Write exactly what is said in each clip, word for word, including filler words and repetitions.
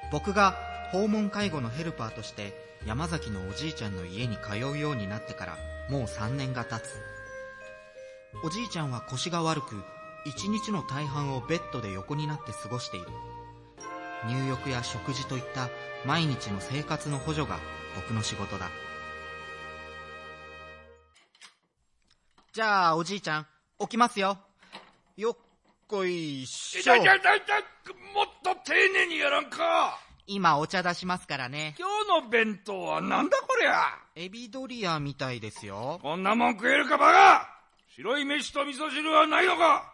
僕が訪問介護のヘルパーとして山崎のおじいちゃんの家に通うようになってからもうさんねんが経つ。おじいちゃんは腰が悪く、一日の大半をベッドで横になって過ごしている。入浴や食事といった毎日の生活の補助が僕の仕事だ。じゃあおじいちゃん、起きますよ。よっこいしょ。 だいだいだいだい、もっと丁寧にやらんか。 今お茶出しますからね。 今日の弁当はなんだこりゃ。 エビドリアみたいですよ。 こんなもん食えるかバカ。白い飯と味噌汁はないのか。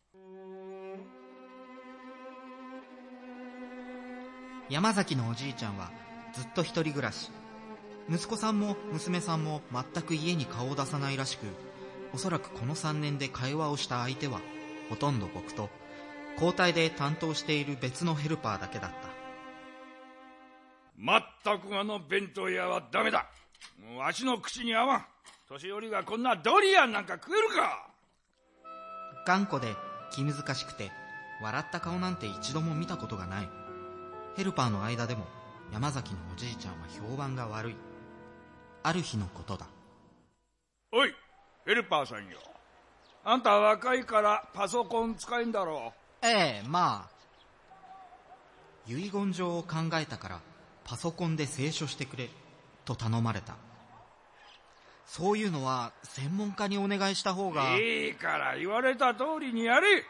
山崎のおじいちゃんはずっと一人暮らし。息子さんも娘さんも全く家に顔を出さないらしく、おそらくこのさんねんで会話をした相手はほとんど僕と交代で担当している別のヘルパーだけだった。 まったくあの弁当屋はダメだ。もうわしの口に合わん。年寄りがこんなドリアンなんか食えるか。 頑固で気難しくて笑った顔なんて一度も見たことがない。ヘルパーの間でも山崎のおじいちゃんは評判が悪い。ある日のことだ。 おいヘルパーさんよ、あんた若いからパソコン使えんだろう。ええ、まあ遺言状を考えたからパソコンで清書してくれと頼まれた。そういうのは専門家にお願いした方が。 いいから言われた通りにやれ。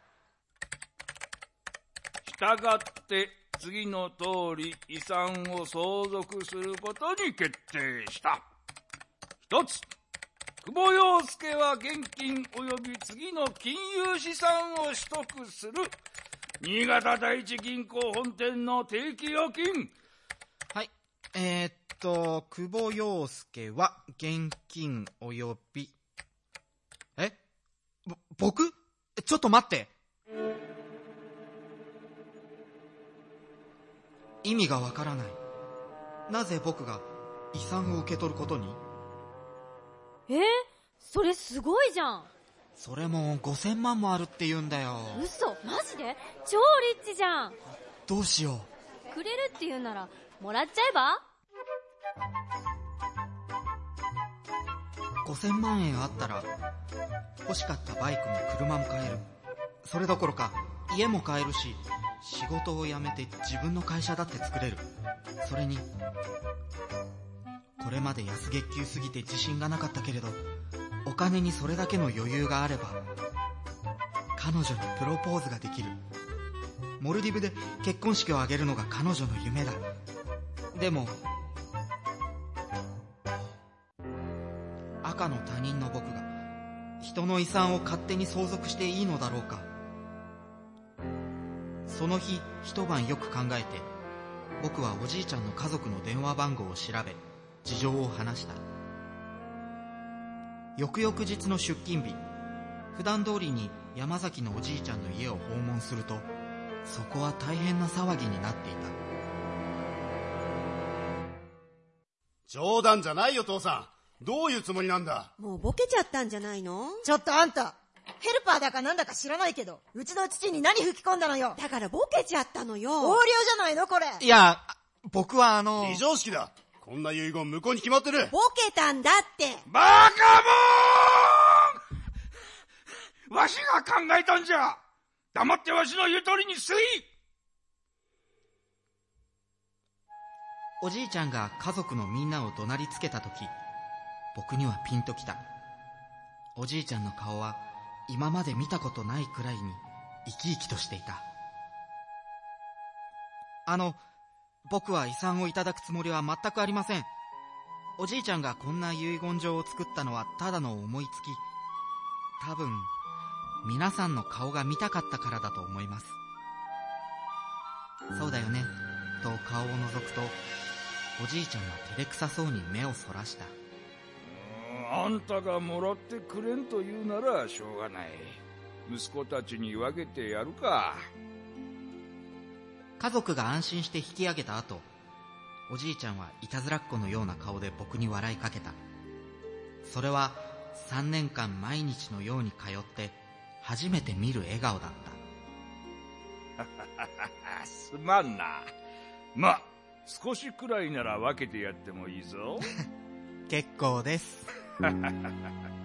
したがって次の通り遺産を相続することに決定した。一つ、久保陽介は現金及び次の金融資産を取得する新潟第一銀行本店の定期預金。 はい、えー、っと久保陽介は現金及びえぼ僕ちょっと待って、意味がわからない。なぜ僕が遺産を受け取ることに。 えー、それすごいじゃん。 それもごせんまんもあるって言うんだよ。 嘘、マジで超リッチじゃん。 どうしよう。くれるって言うならもらっちゃえば。 ごせんまんえんあったら欲しかったバイクも車も買える。それどころか家も買えるし、仕事を辞めて自分の会社だって作れる。それにこれまで安月給すぎて自信がなかったけれど、お金にそれだけの余裕があれば彼女にプロポーズができる。モルディブで結婚式を挙げるのが彼女の夢だ。でも赤の他人の僕が人の遺産を勝手に相続していいのだろうか。その日一晩よく考えて、僕はおじいちゃんの家族の電話番号を調べ事情を話した。翌々日の出勤日、普段通りに山崎のおじいちゃんの家を訪問すると、そこは大変な騒ぎになっていた。 冗談じゃないよ父さん、どういうつもりなんだ。 もうボケちゃったんじゃないの。 ちょっとあんた、ヘルパーだかなんだか知らないけど、うちの父に何吹き込んだのよ。 だからボケちゃったのよ。 横領じゃないのこれ。 いや、僕はあの非常識だ。こんな遺言無効に決まってる。 ボケたんだって。 バカモーンわしが考えたんじゃ。黙ってわしの言う通りにせい。 おじいちゃんが家族のみんなを怒鳴りつけたとき、僕にはピンときた。おじいちゃんの顔は今まで見たことないくらいに生き生きとしていた。あの僕は遺産をいただくつもりは全くありません。おじいちゃんがこんな遺言状を作ったのはただの思いつき。多分皆さんの顔が見たかったからだと思います。そうだよねと顔を覗くと、おじいちゃんは照れくさそうに目をそらした。 あんたがもらってくれんと言うならしょうがない。息子たちに分けてやるか。 家族が安心して引き上げた後、おじいちゃんはいたずらっ子のような顔で僕に笑いかけた。それはさんねんかん毎日のように通って初めて見る笑顔だった。 すまんな。 まあ少しくらいなら分けてやってもいいぞ。 結構です。